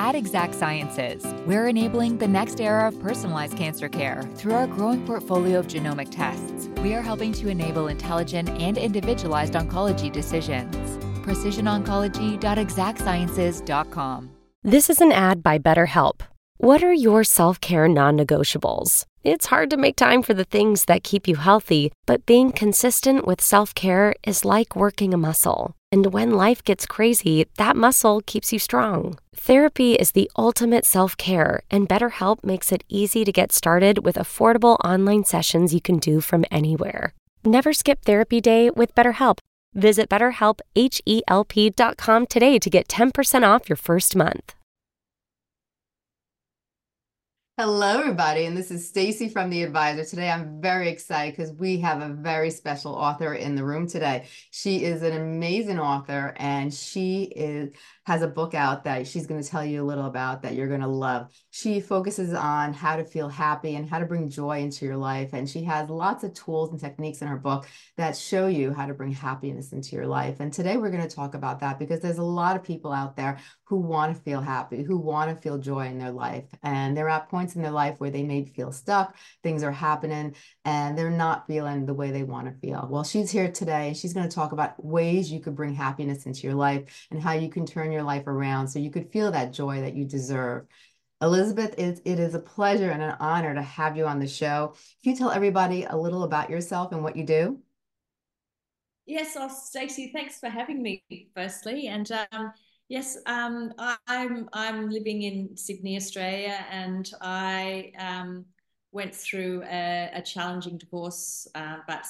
At Exact Sciences, we're enabling the next era of personalized cancer care through our growing portfolio of genomic tests. We are helping to enable intelligent and individualized oncology decisions. PrecisionOncology.exactsciences.com. This is an ad by BetterHelp. What are your self-care non-negotiables? It's hard to make time for the things that keep you healthy, but being consistent with self-care is like working a muscle. And when life gets crazy, that muscle keeps you strong. Therapy is the ultimate self-care, and BetterHelp makes it easy to get started with affordable online sessions you can do from anywhere. Never skip therapy day with BetterHelp. Visit BetterHelp.com today to get 10% off your first month. Hello, everybody, and this is Stacy from The Advisor. Today, I'm very excited because we have a very special author in the room today. She is an amazing author, and has a book out that she's going to tell you a little about that you're going to love. She focuses on how to feel happy and how to bring joy into your life, and she has lots of tools and techniques in her book that show you how to bring happiness into your life. And today, we're going to talk about that because there's a lot of people out there who want to feel happy, who want to feel joy in their life, and they're at points in their life where they may feel stuck, things are happening, and they're not feeling the way they want to feel. Well, she's here today, and she's going to talk about ways you could bring happiness into your life and how you can turn your life around so you could feel that joy that you deserve. Elizabeth, it is a pleasure and an honor to have you on the show. Can you tell everybody a little about yourself and what you do? Yes, Stacey, thanks for having me, firstly. And yes, I'm living in Sydney, Australia, and I went through a challenging divorce about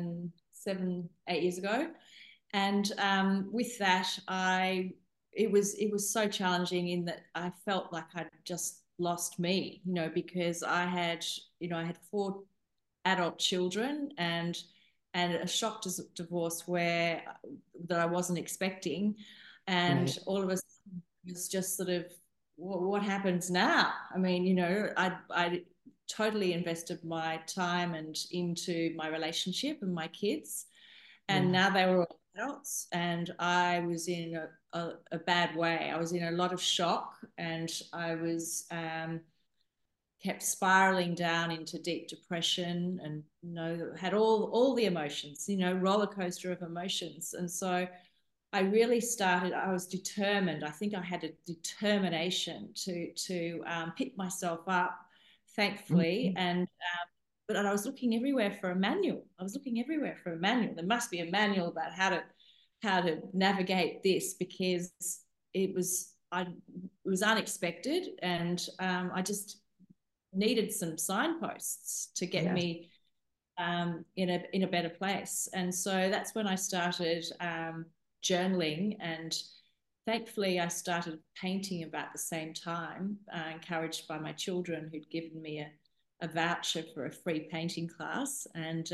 8 years ago. And with that, it was so challenging in that I felt like I'd just lost me, because I had 4 adult children and a shock divorce that I wasn't expecting. And Right. all of a sudden it was just sort of, what happens now? I mean, I totally invested my time and into my relationship and my kids. And now they were all adults, and I was in a bad way. I was in a lot of shock, and I was kept spiraling down into deep depression, and had all the emotions, roller coaster of emotions. And so I was determined. I think I had a determination to pick myself up, thankfully. And but I was looking everywhere for a manual. There must be a manual about how to navigate this, because it was unexpected, and I just needed some signposts to get me in a better place. And so that's when I started journaling, and thankfully I started painting about the same time, encouraged by my children, who'd given me a voucher for a free painting class. And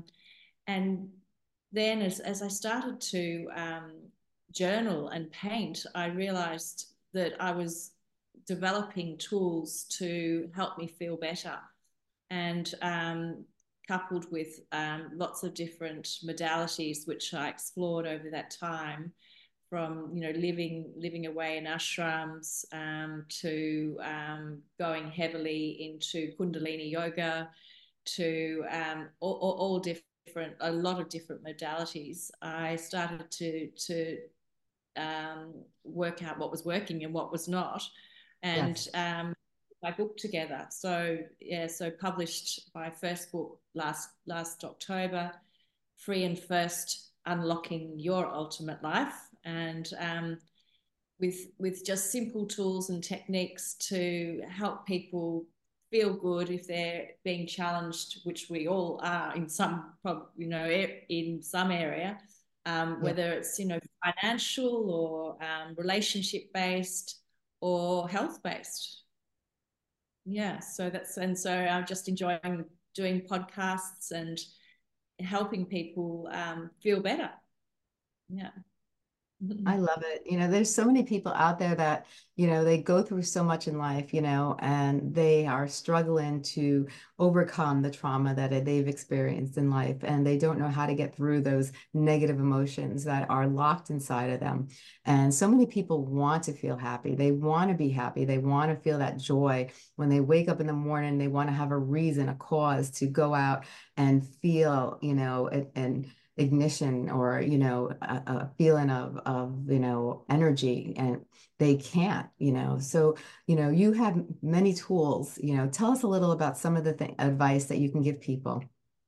then as I started to journal and paint, I realized that I was developing tools to help me feel better, and coupled with lots of different modalities which I explored over that time, from living away in ashrams to going heavily into Kundalini yoga, to all different, a lot of different modalities. I started to work out what was working and what was not, and my book together. So published my first book last October, Free and First: Unlocking Your Ultimate Life, and with just simple tools and techniques to help people feel good if they're being challenged, which we all are in some area, whether it's financial or relationship based or health based. So I'm just enjoying doing podcasts and helping people feel better. I love it. There's so many people out there that, they go through so much in life, and they are struggling to overcome the trauma that they've experienced in life. And they don't know how to get through those negative emotions that are locked inside of them. And so many people want to feel happy. They want to be happy. They want to feel that joy when they wake up in the morning. They want to have a reason, a cause to go out and feel, and ignition, or a feeling of energy, and they can't. So you have many tools. Tell us a little about some of the advice that you can give people.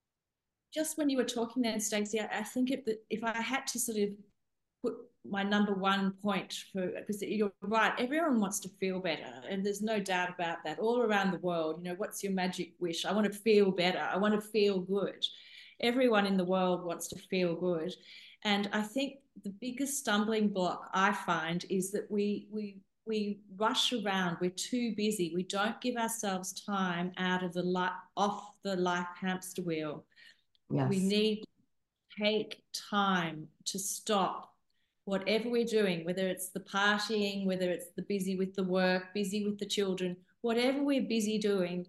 Just when you were talking there, Stacey, I think if I had to sort of put my number one point, because you're right, everyone wants to feel better, and there's no doubt about that. All around the world, what's your magic wish? I want to feel better. I want to feel good. Everyone in the world wants to feel good. And I think the biggest stumbling block I find is that we rush around. We're too busy. We don't give ourselves time out of off the life hamster wheel. Yes. We need to take time to stop whatever we're doing, whether it's the partying, whether it's the busy with the work, busy with the children, whatever we're busy doing.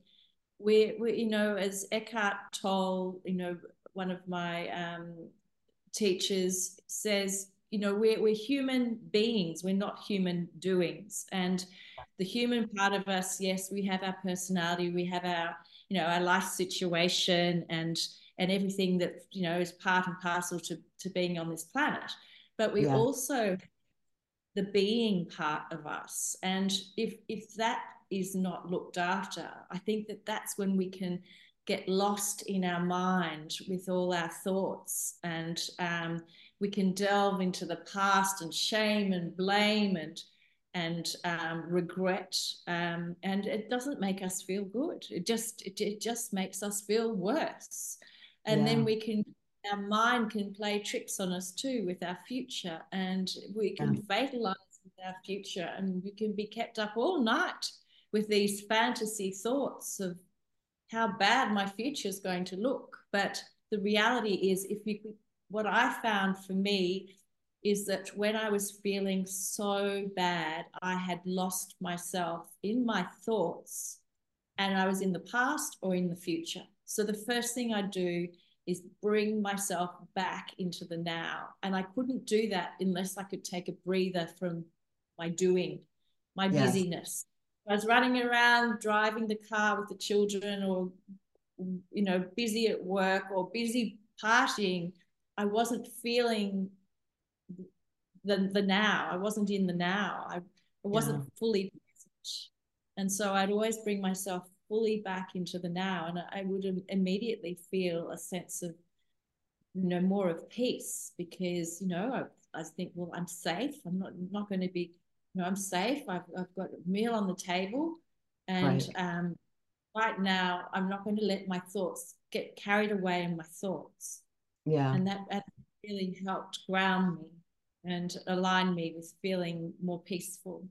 We're as Eckhart Tolle, one of my teachers says, we're human beings. We're not human doings. And the human part of us, yes, we have our personality, we have our, our life situation, and everything that, is part and parcel to being on this planet. But we also, the being part of us. And if that is not looked after, I think that's when we can get lost in our mind with all our thoughts, and we can delve into the past and shame and blame and regret, and it doesn't make us feel good. It just makes us feel worse. And then our mind can play tricks on us too with our future, and we can fatalize with our future, and we can be kept up all night with these fantasy thoughts of how bad my future is going to look. But the reality is, what I found for me is that when I was feeling so bad, I had lost myself in my thoughts, and I was in the past or in the future. So the first thing I do is bring myself back into the now. And I couldn't do that unless I could take a breather from my doing, my busyness. I was running around, driving the car with the children, or, busy at work or busy partying. I wasn't feeling the now. I wasn't in the now. I wasn't fully present. And so I'd always bring myself fully back into the now, and I would immediately feel a sense of, more of peace, because, I think, well, I'm safe. I'm not going to be, I'm safe. I've got a meal on the table, and right now I'm not going to let my thoughts get carried away in my thoughts. And that really helped ground me and align me with feeling more peaceful.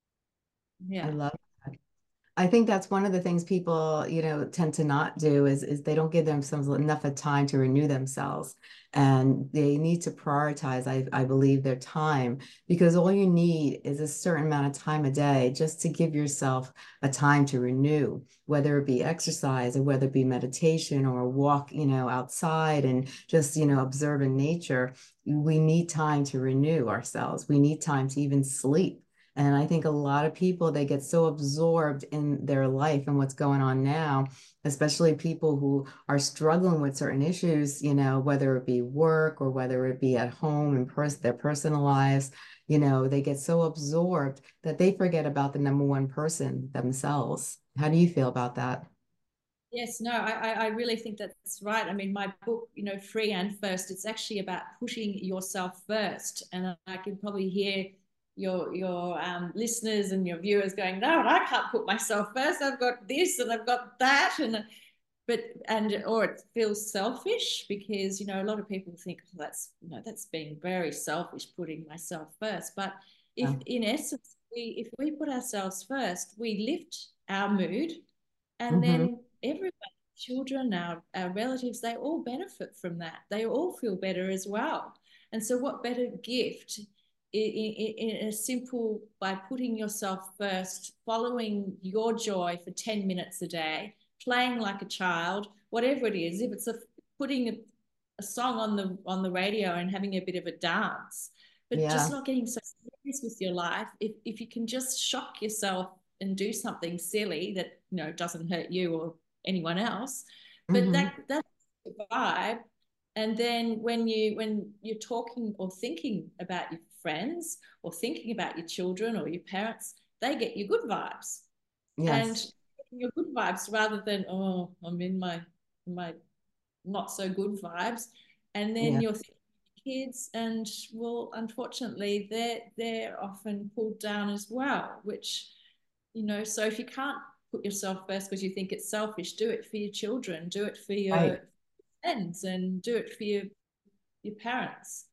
I love that. I think that's one of the things people, tend to not do is they don't give themselves enough of time to renew themselves. And they need to prioritize, I believe, their time, because all you need is a certain amount of time a day just to give yourself a time to renew, whether it be exercise or whether it be meditation or a walk, outside and just, observing nature. We need time to renew ourselves. We need time to even sleep. And I think a lot of people, they get so absorbed in their life and what's going on now, especially people who are struggling with certain issues, whether it be work or whether it be at home and their personal lives, they get so absorbed that they forget about the number one person, themselves. How do you feel about that? Yes, no, I really think that's right. I mean, my book, Free and First, it's actually about putting yourself first. And I can probably hear your listeners and your viewers going, no, I can't put myself first. I've got this and I've got that, or it feels selfish, because a lot of people think, oh, that's being very selfish, putting myself first. But in essence, if we put ourselves first, we lift our mood, and then everybody, children, our relatives, they all benefit from that. They all feel better as well. And so what better gift in a simple, by putting yourself first, following your joy for 10 minutes a day, playing like a child, whatever it is, if it's putting a song on the radio and having a bit of a dance, but just not getting so serious with your life. If you can just shock yourself and do something silly that, you know, doesn't hurt you or anyone else, but that's the vibe. And then when you're talking or thinking about your friends or thinking about your children or your parents, they get your good vibes. And your good vibes rather than, oh, I'm in my not so good vibes. And then you're thinking kids, and well, unfortunately they're often pulled down as well, which, you know, so if you can't put yourself first because you think it's selfish, do it for your children, do it for your friends, and do it for your parents,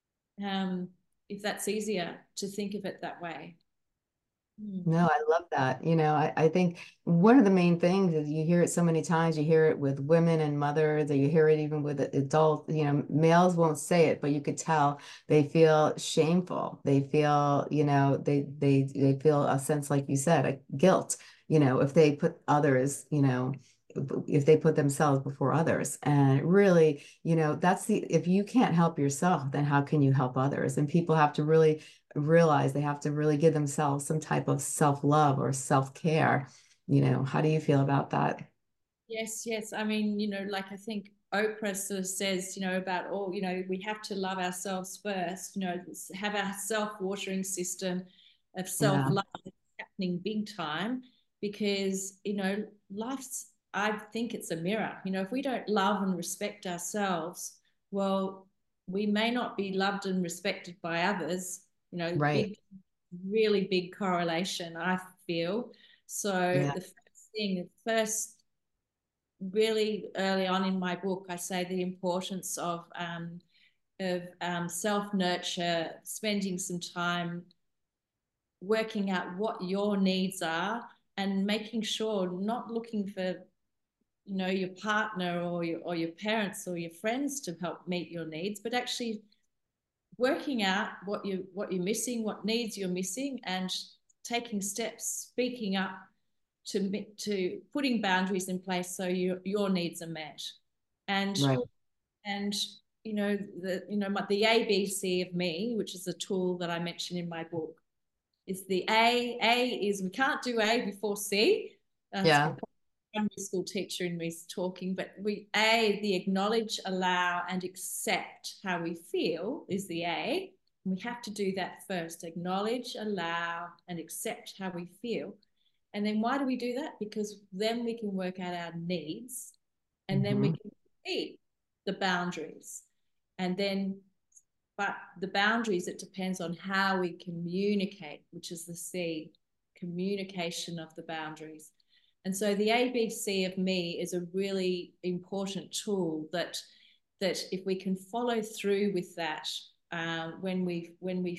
if that's easier to think of it that way. No, I love that. You know, I think one of the main things is you hear it so many times. You hear it with women and mothers, or you hear it even with adults. You know, males won't say it, but you could tell they feel shameful. They feel, you know, they feel a sense, like you said, a guilt, you know, if they put others, you know, if they put themselves before others. And really, you know, if you can't help yourself, then how can you help others? And people have to really realize they have to really give themselves some type of self-love or self-care. You know, how do you feel about that? Yes. I mean, you know, like I think Oprah sort of says, you know, about all, you know, we have to love ourselves first, you know, have our self-watering system of self-love happening big time, because, you know, I think it's a mirror. You know, if we don't love and respect ourselves, well, we may not be loved and respected by others. You know, really big correlation, I feel. So the first really early on in my book, I say the importance of self-nurture, spending some time working out what your needs are, and making sure, not looking for, you know, your partner or your parents or your friends to help meet your needs, but actually working out what you're missing, what needs you're missing, and taking steps, speaking up to putting boundaries in place so your needs are met. And you know, the ABC of me, which is a tool that I mentioned in my book, is the A is we can't do A before C. Primary school teacher in me is talking, but the acknowledge, allow, and accept how we feel is the A. And we have to do that first: acknowledge, allow, and accept how we feel. And then why do we do that? Because then we can work out our needs, and then we can see the boundaries. And then, but the boundaries, it depends on how we communicate, which is the C, communication of the boundaries. And so the ABC of me is a really important tool that if we can follow through with that, when we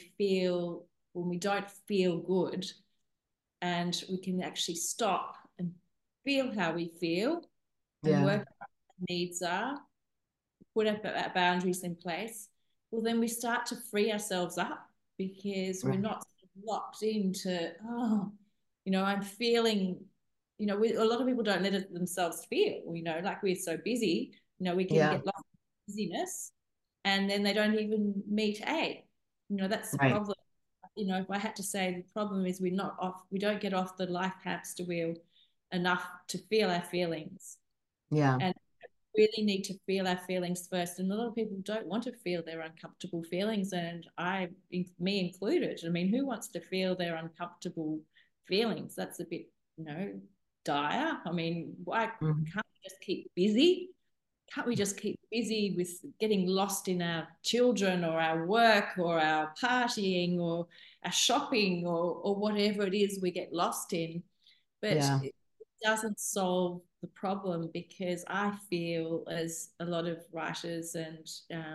don't feel good, and we can actually stop and feel how we feel and work out what our needs are, put our boundaries in place, well, then we start to free ourselves up, because we're not locked into, oh, you know, I'm feeling, you know, a lot of people don't let it themselves feel, you know, like we're so busy, you know, we can get lost in busyness, and then they don't even meet A. You know, that's the problem. You know, if I had to say, the problem is we don't get off the life hamster wheel enough to feel our feelings. And really need to feel our feelings first. And a lot of people don't want to feel their uncomfortable feelings, and me included. I mean, who wants to feel their uncomfortable feelings? That's a bit, you know, dire. I mean, why can't we just keep busy? Can't we just keep busy with getting lost in our children or our work or our partying or our shopping or whatever it is we get lost in? But it doesn't solve the problem, because I feel, as a lot of writers, and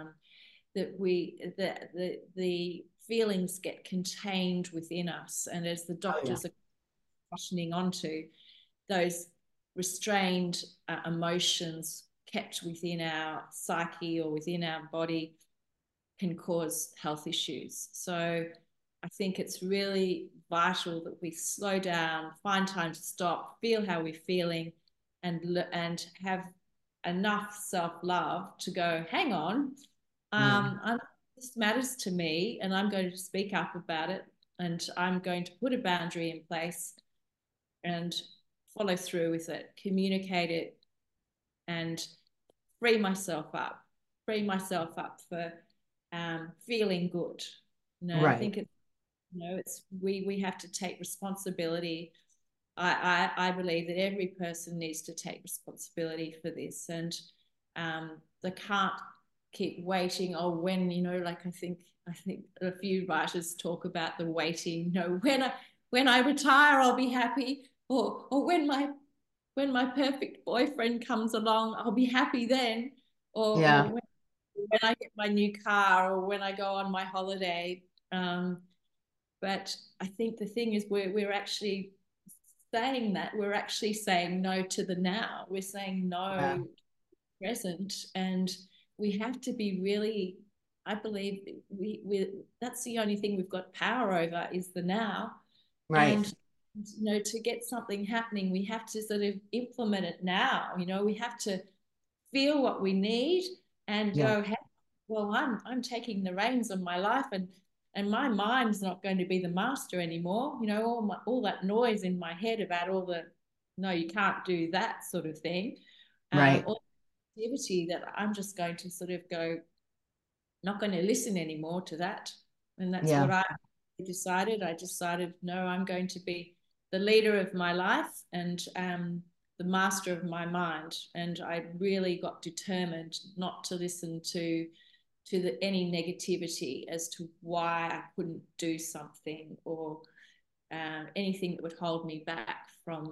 that the feelings get contained within us, and as the doctors are questioning onto, those restrained emotions kept within our psyche or within our body can cause health issues. So I think it's really vital that we slow down, find time to stop, feel how we're feeling, and have enough self-love to go, hang on, this matters to me, and I'm going to speak up about it, and I'm going to put a boundary in place and follow through with it, communicate it, and free myself up for feeling good. Right. I think it's we have to take responsibility. I believe that every person needs to take responsibility for this, and they can't keep waiting. Oh, when like I think a few writers talk about the waiting. When I retire, I'll be happy, or when my perfect boyfriend comes along, I'll be happy then, or when I get my new car, or when I go on my holiday. But I think the thing is we're actually saying that. We're actually saying no to the now. We're saying no present, and we have to be really, I believe we that's the only thing we've got power over, is the now. Right. And to get something happening, we have to sort of implement it now. We have to feel what we need and go, hey, well, I'm taking the reins of my life, and my mind's not going to be the master anymore. All that noise in my head about all the no, you can't do that sort of thing. Right. All activity that I'm just going to sort of go, not going to listen anymore to that. And that's what I decided. I decided, no, I'm going to be the leader of my life and the master of my mind. And I really got determined not to listen to any negativity as to why I couldn't do something, or anything that would hold me back from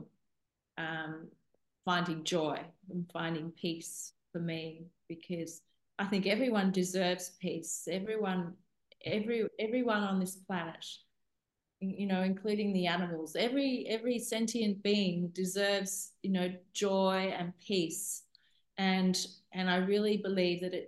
finding joy and finding peace for me, because I think everyone deserves peace. Everyone on this planet, including the animals, every sentient being deserves, joy and peace. And I really believe that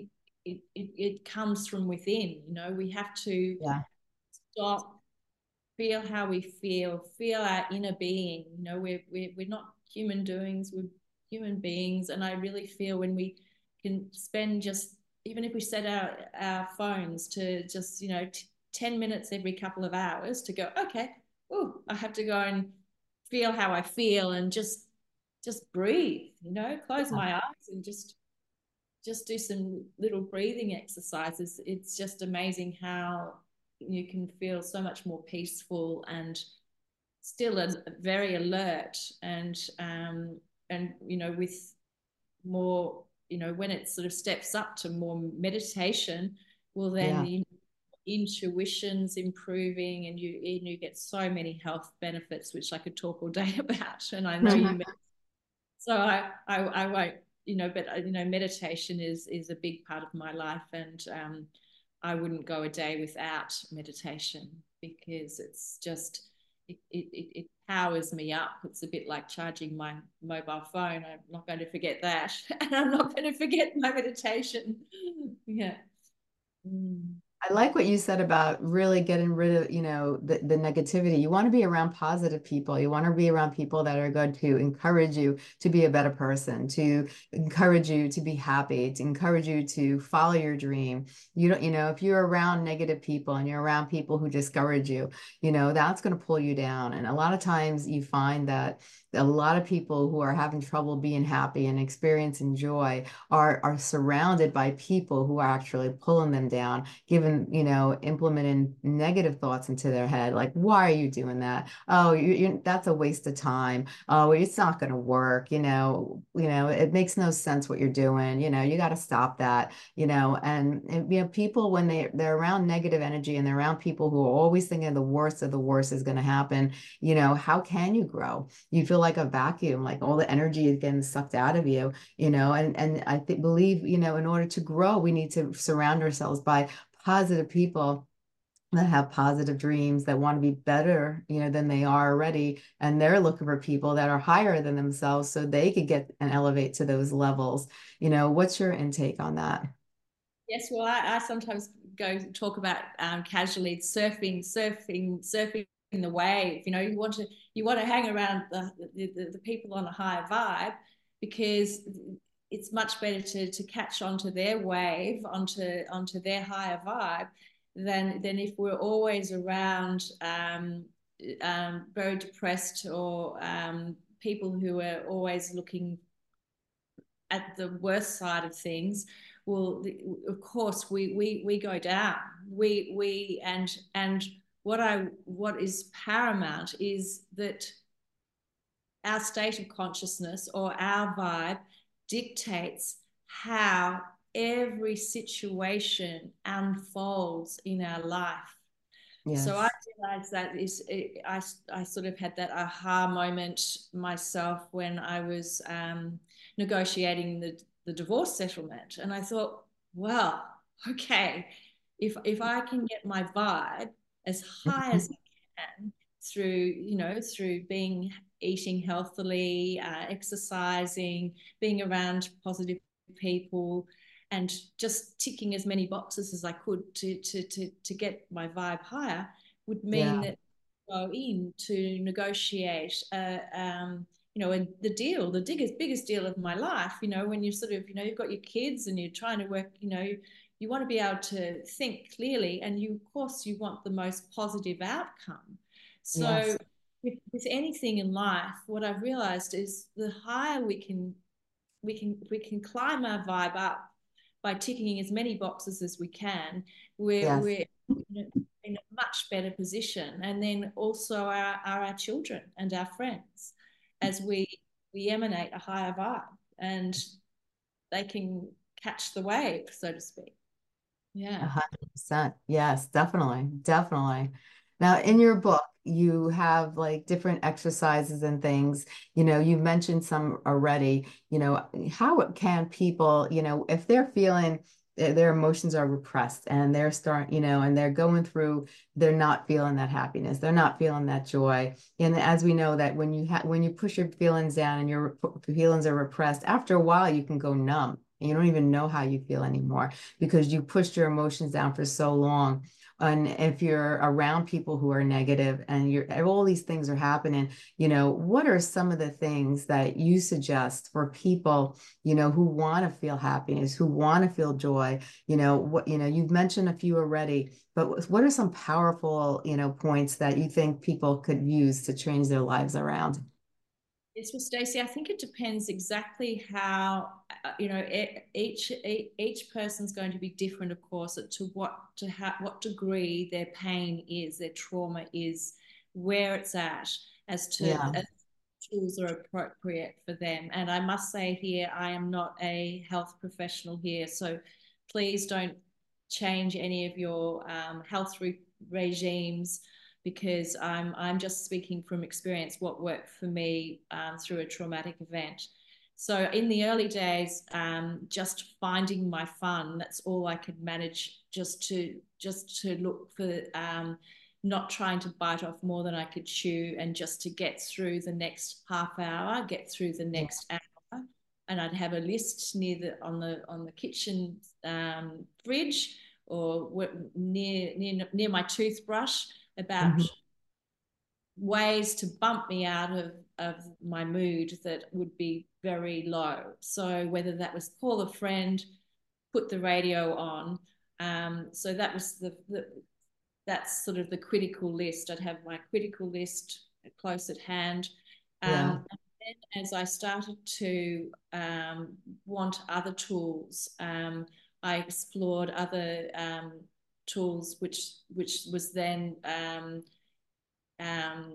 it comes from within. We have to stop, feel how we feel our inner being. We're not human doings, we're human beings. And I really feel when we can spend, just even if we set our phones to just 10 minutes every couple of hours to go, okay, I have to go and feel how I feel, and just breathe, close my eyes and just do some little breathing exercises. It's just amazing how you can feel so much more peaceful and still very alert, and with more, when it sort of steps up to more meditation, well, then the intuition's improving, and you get so many health benefits, which I could talk all day about. And I know you so I won't, but meditation is a big part of my life, and I wouldn't go a day without meditation, because it's just it powers me up. It's a bit like charging my mobile phone. I'm not going to forget that, and I'm not going to forget my meditation. I like what you said about really getting rid of, the negativity. You want to be around positive people. You want to be around people that are going to encourage you to be a better person, to encourage you to be happy, to encourage you to follow your dream. If you're around negative people and you're around people who discourage you, that's going to pull you down. And a lot of times you find that a lot of people who are having trouble being happy and experiencing joy are surrounded by people who are actually pulling them down, implementing negative thoughts into their head. Like, why are you doing that? Oh, that's a waste of time. Oh, it's not going to work. It makes no sense what you're doing. You got to stop that, and people, when they're around negative energy and they're around people who are always thinking the worst of the worst is going to happen, how can you grow? You feel like a vacuum, like all the energy is getting sucked out of you, and I believe, in order to grow, we need to surround ourselves by positive people that have positive dreams, that want to be better, than they are already. And they're looking for people that are higher than themselves so they could get and elevate to those levels. What's your intake on that? Yes, well, I sometimes go talk about casually surfing the wave. You know, you want to hang around the people on a higher vibe, because it's much better to catch onto their wave, onto their higher vibe, than if we're always around very depressed, or people who are always looking at the worst side of things. Well, of course we go down. We and what is paramount is that our state of consciousness, or our vibe, dictates how every situation unfolds in our life. So I Yes. realized that I sort of had that aha moment myself when I was negotiating the divorce settlement. And I thought, well, okay, if I can get my vibe as high as Mhm. I can through eating healthily, exercising, being around positive people, and just ticking as many boxes as I could to get my vibe higher, would mean Yeah. that I go in to negotiate the deal, the biggest deal of my life. You know, when you sort of, you've got your kids and you're trying to work, you want to be able to think clearly, and of course you want the most positive outcome. So Yes. with anything in life, what I've realized is the higher we can climb our vibe up by ticking as many boxes as we can, Yes. we're in a much better position. And then also our children and our friends, as we emanate a higher vibe, and they can catch the wave, so to speak. A Yeah. 100%. Yes, definitely. Definitely. Now, in your book, you have like different exercises and things. You've mentioned some already. How can people, if they're feeling their emotions are repressed and they're starting, and they're going through, they're not feeling that happiness, they're not feeling that joy. And as we know that when you push your feelings down and your feelings are repressed, after a while you can go numb and you don't even know how you feel anymore because you pushed your emotions down for so long. And if you're around people who are negative and all these things are happening, what are some of the things that you suggest for people, who want to feel happiness, who want to feel joy? You've mentioned a few already, but what are some powerful, points that you think people could use to change their lives around? Yes, well, Stacey, I think it depends exactly how each person's going to be different, of course, to what degree their pain is, their trauma is, where it's at, Yeah. as tools are appropriate for them. And I must say here, I am not a health professional here, so please don't change any of your health regimes, because I'm just speaking from experience, what worked for me through a traumatic event. So in the early days, just finding my fun, that's all I could manage, just to look for not trying to bite off more than I could chew, and just to get through the next half hour, get through the Yeah. next hour. And I'd have a list on the kitchen fridge, or near my toothbrush, about Mhm. ways to bump me out of my mood that would be very low. So whether that was call a friend, put the radio on. So that was that's sort of the critical list. I'd have my critical list close at hand. Yeah. And then as I started to want other tools, I explored other tools, which was then um,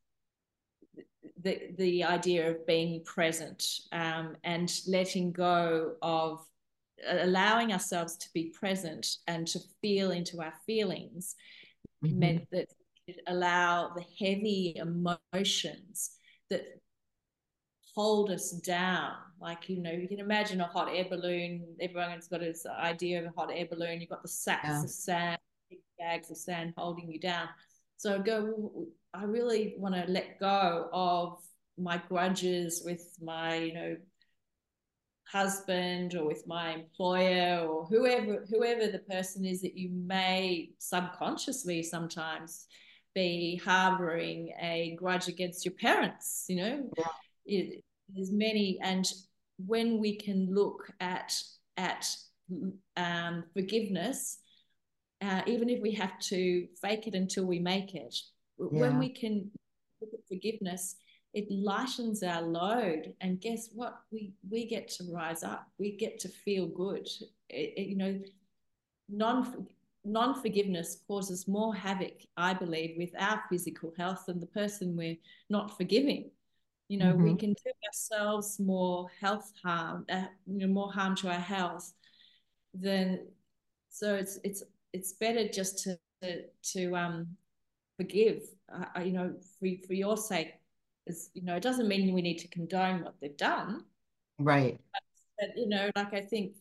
the idea of being present, and letting go of allowing ourselves to be present and to feel into our feelings, Mhm. meant that it allow the heavy emotions that hold us down. Like, you can imagine a hot air balloon. Everyone's got this idea of a hot air balloon. You've got the sacks Yeah. of sand, big bags of sand holding you down. So I really want to let go of my grudges with my, husband or with my employer or whoever the person is that you may subconsciously sometimes be harboring a grudge against your parents, you know. There's many, and when we can look at forgiveness, even if we have to fake it until we make it, when we can look at forgiveness, it lightens our load. And guess what? We get to rise up. We get to feel good. You know, non-forgiveness causes more havoc, I believe, with our physical health than the person we're not forgiving. You know, we can do ourselves more health harm, more harm to our health than. So it's better just to forgive. You know, for your sake, you know, it doesn't mean we need to condone what they've done. Right. But you know, like I think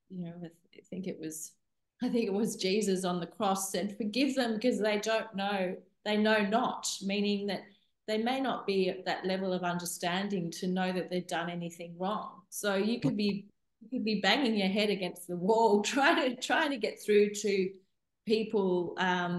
I think it was Jesus on the cross said, "Forgive them because they don't know, they know not," meaning that they may not be at that level of understanding to know that they've done anything wrong. So you could be banging your head against the wall trying to get through to people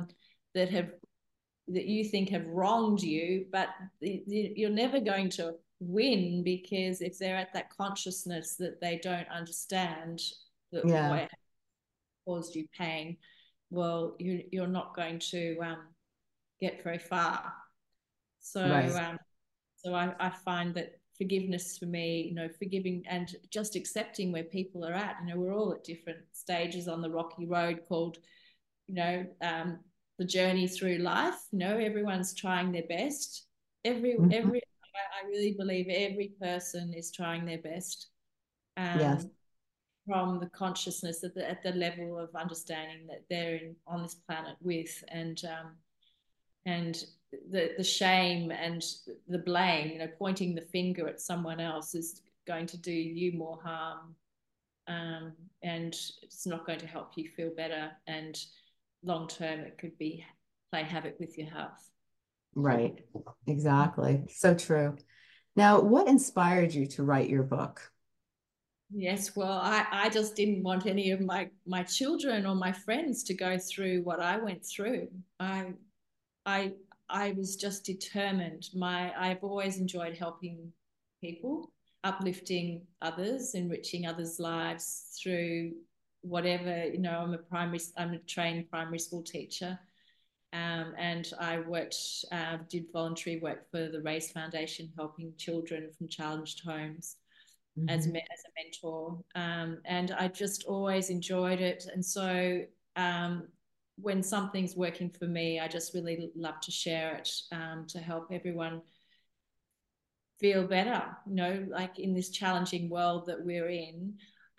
that you think have wronged you, but you're never going to win, because if they're at that consciousness that they don't understand that what caused you pain, well, you're not going to get very far. So so I find that forgiveness for me, you know, forgiving and just accepting where people are at. You know, we're all at different stages on the rocky road called, you know, the journey through life. You know, everyone's trying their best. I really believe every person is trying their best. From the consciousness at the level of understanding that they're on this planet with, and the shame and the blame, you know, pointing the finger at someone else is going to do you more harm, and it's not going to help you feel better, and long term it could play havoc with your health. Right. Exactly. So true. Now, what inspired you to write your book? Yes, well, I just didn't want any of my children or my friends to go through what I went through. I was just determined. I've always enjoyed helping people, uplifting others, enriching others' lives through whatever, you know. I'm a trained primary school teacher, and I did voluntary work for the Race Foundation, helping children from challenged homes as a mentor, and I just always enjoyed it. And so when something's working for me, I just really love to share it, to help everyone feel better, you know, like in this challenging world that we're in.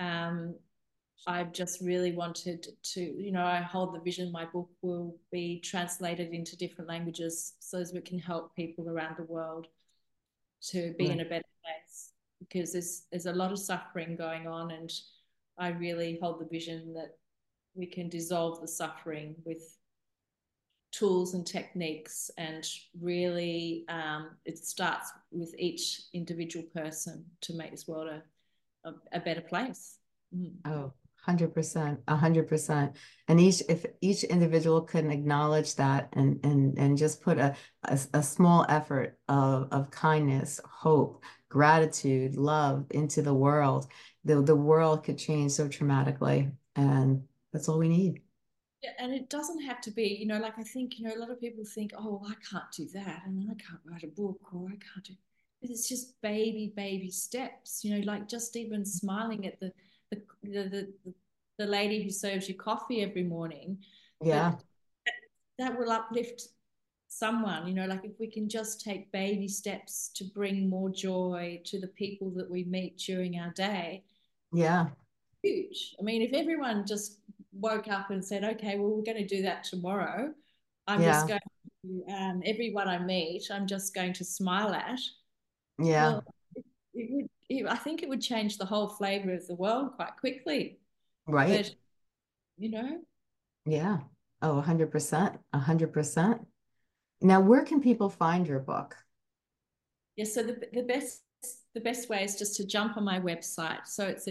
I've just really wanted to, you know, I hold the vision my book will be translated into different languages so as we can help people around the world to be in a better place, because there's a lot of suffering going on, and I really hold the vision that we can dissolve the suffering with tools and techniques, and really it starts with each individual person to make this world a better place. Oh, 100%, 100%. And if each individual can acknowledge that and just put a small effort of kindness, hope, gratitude, love into the world, the world could change so dramatically. And that's all we need. Yeah, and it doesn't have to be, you know, like I think, you know, a lot of people think, oh, I can't do that, and I can't write a book, or I can't do. It's just baby steps, you know, like just even smiling at the lady who serves you coffee every morning. Yeah. That will uplift someone, you know, like if we can just take baby steps to bring more joy to the people that we meet during our day. Yeah. Huge. I mean, if everyone just woke up and said, okay, well, we're going to do that tomorrow. I'm just going to, everyone I meet, I'm just going to smile at. Yeah. Well, I think it would change the whole flavor of the world quite quickly. Right. But, you know. Yeah. Oh, 100%, 100%. Now, where can people find your book? Yeah, so the best the best way is just to jump on my website. So it's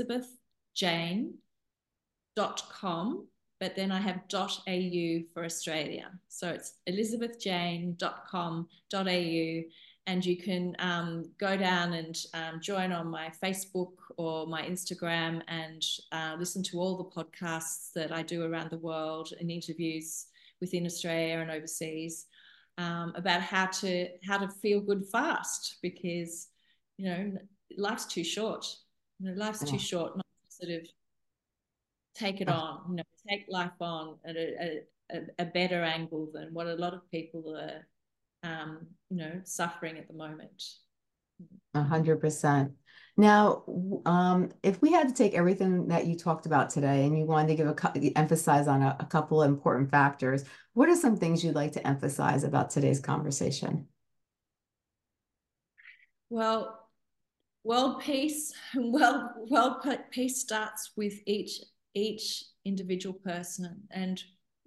elizabethjane.com, but then I have .au for Australia. So it's elizabethjane.com.au, and you can go down and join on my Facebook or my Instagram and listen to all the podcasts that I do around the world and interviews within Australia and overseas about how to feel good fast, because life's too short. Life's too short not to sort of take it on, take life on at a better angle than what a lot of people are, suffering at the moment. 100%. Now, if we had to take everything that you talked about today and you wanted to emphasize on a couple of important factors, what are some things you'd like to emphasize about today's conversation? Well, world peace peace starts with each individual person, and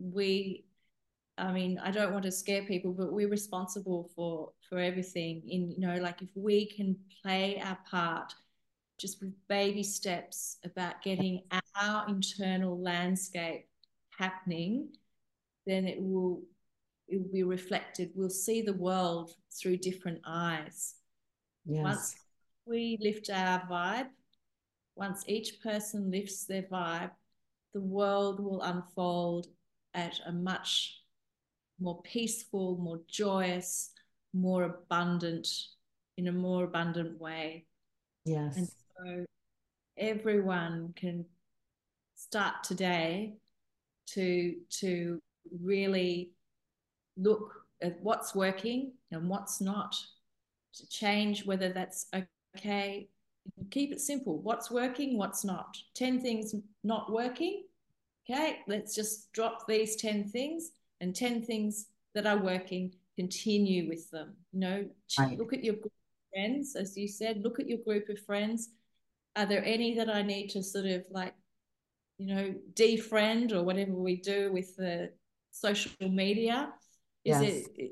I don't want to scare people, but we're responsible for everything. Like if we can play our part just with baby steps about getting our internal landscape happening, then it will be reflected. We'll see the world through different eyes. Yes. Once we lift our vibe, once each person lifts their vibe, the world will unfold at a much more peaceful, more joyous, more abundant, in a more abundant way. Yes. And so everyone can start today to really look at what's working and what's not, to change whether that's okay. Keep it simple. What's working, what's not. 10 things not working. Okay, let's just drop these 10 things, and 10 things that are working, continue with them. Right. Look at your group of friends, as you said, look at your group of friends. Are there any that I need to sort of defriend, or whatever we do with the social media? Is it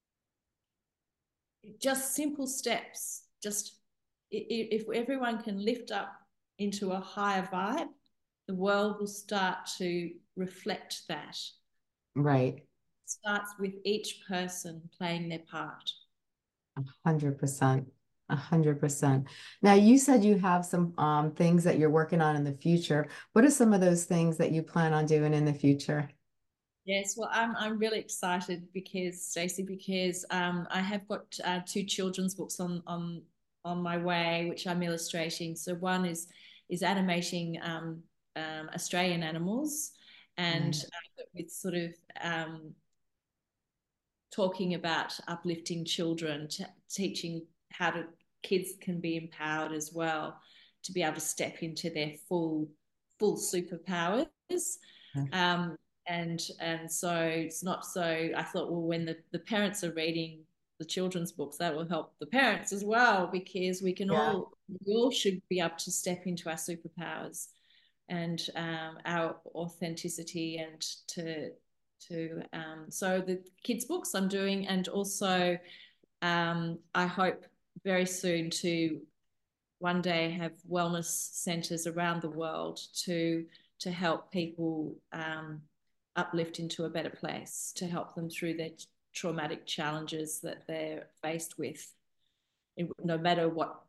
just simple steps? Just if everyone can lift up into a higher vibe, the world will start to reflect that. Right. It starts with each person playing their part. 100%. 100%. Now, you said you have some things that you're working on in the future. What are some of those things that you plan on doing in the future? Yes, well, I'm really excited Stacey, because I have got 2 children's books on my way, which I'm illustrating. So one is animating Australian animals, and with sort of talking about uplifting children, teaching how kids can be empowered as well, to be able to step into their full superpowers. And so it's not so, I thought, well, when the parents are reading the children's books, that will help the parents as well, because we all should be able to step into our superpowers and our authenticity, and so the kids' books I'm doing, and also I hope very soon to one day have wellness centres around the world to help people uplift into a better place, to help them through their traumatic challenges that they're faced with, no matter what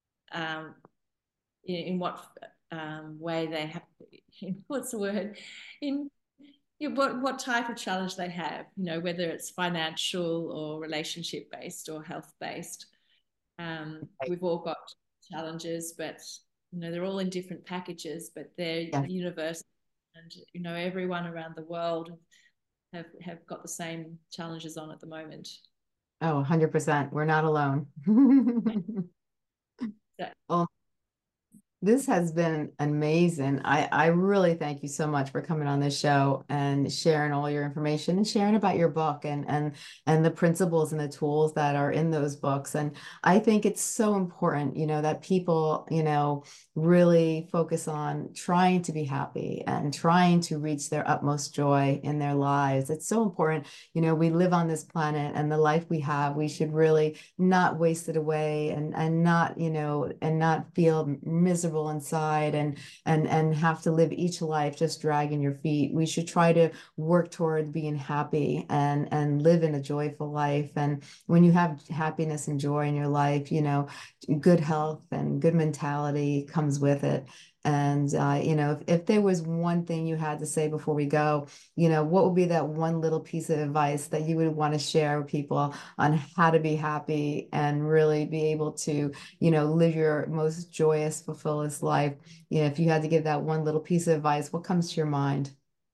in what way they have, what's the word, in what type of challenge they have, whether it's financial or relationship based or health based. We've all got challenges, but they're all in different packages, but they're universal, and everyone around the world have got the same challenges on at the moment. Oh, 100%. We're not alone. So, Oh, This has been amazing. I really thank you so much for coming on this show and sharing all your information and sharing about your book and the principles and the tools that are in those books. And I think it's so important, that people, really focus on trying to be happy and trying to reach their utmost joy in their lives. It's so important. We live on this planet, and the life we have, we should really not waste it away and not, and not feel miserable inside and have to live each life just dragging your feet. We should try to work toward being happy and live in a joyful life. And when you have happiness and joy in your life, good health and good mentality comes with it. And, if there was one thing you had to say before we go, what would be that one little piece of advice that you would want to share with people on how to be happy and really be able to, live your most joyous, fulfilled life? If you had to give that one little piece of advice, what comes to your mind?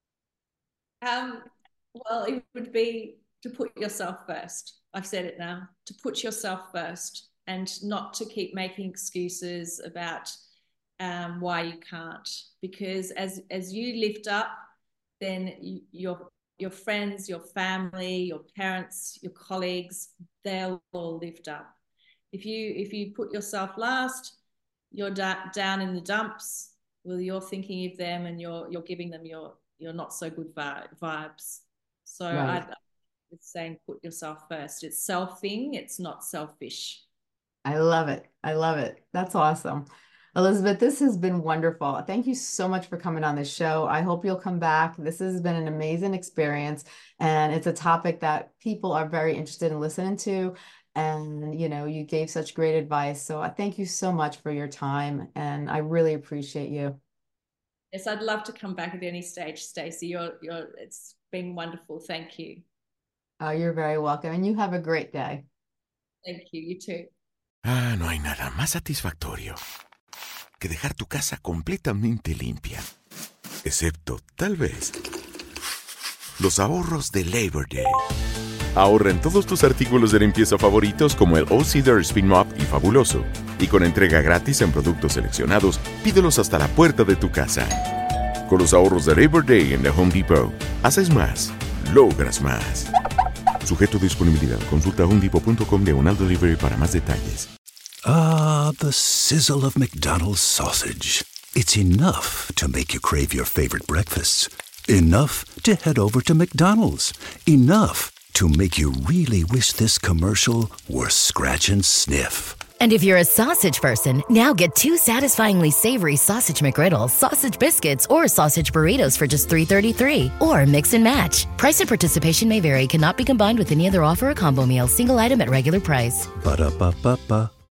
Well, it would be to put yourself first. I've said it now, to put yourself first and not to keep making excuses about why you can't, because as you lift up, then your friends, your family, your parents, your colleagues, they'll all lift up. If you put yourself last, you're down in the dumps. Well, you're thinking of them and you're giving them your not so good vibes. So right. It's saying put yourself first. It's selfing. It's not selfish. I love it. That's awesome. Elizabeth, this has been wonderful. Thank you so much for coming on this show. I hope you'll come back. This has been an amazing experience, and it's a topic that people are very interested in listening to. And, you gave such great advice. So I thank you so much for your time, and I really appreciate you. Yes, I'd love to come back at any stage, Stacey. It's been wonderful. Thank you. Oh, you're very welcome. And you have a great day. Thank you. You too. No hay nada más satisfactorio que dejar tu casa completamente limpia. Excepto, tal vez, los ahorros de Labor Day. Ahorra en todos tus artículos de limpieza favoritos como el O-Cedar Spin Mop y Fabuloso. Y con entrega gratis en productos seleccionados, pídelos hasta la puerta de tu casa. Con los ahorros de Labor Day en The Home Depot, haces más, logras más. Sujeto a disponibilidad. Consulta homedepot.com/delivery para más detalles. The sizzle of McDonald's sausage. It's enough to make you crave your favorite breakfasts. Enough to head over to McDonald's. Enough to make you really wish this commercial were scratch and sniff. And if you're a sausage person, now get 2 satisfyingly savory sausage McGriddles, sausage biscuits, or sausage burritos for just $3.33. Or mix and match. Price and participation may vary. Cannot be combined with any other offer or combo meal. Single item at regular price. Ba-da-ba-ba-ba.